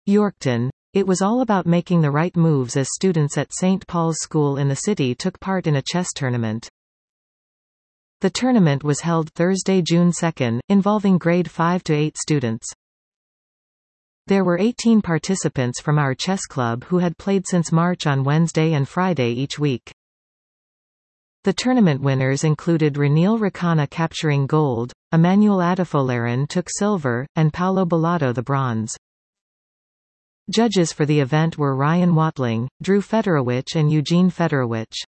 Yorkton. It was all about making the right moves as students at St. Paul's School in the city took part in a chess tournament. The tournament was held Thursday, June 2, involving grade 5 to 8 students. There were 18 participants from our chess club who had played since March on Wednesday and Friday each week. The tournament winners included Ranil Rakhana capturing gold, Emmanuel Adefolarin took silver, and Paulo Bellato the bronze. Judges for the event were Ryan Watling, Drew Fedorowicz and Eugene Fedorowicz.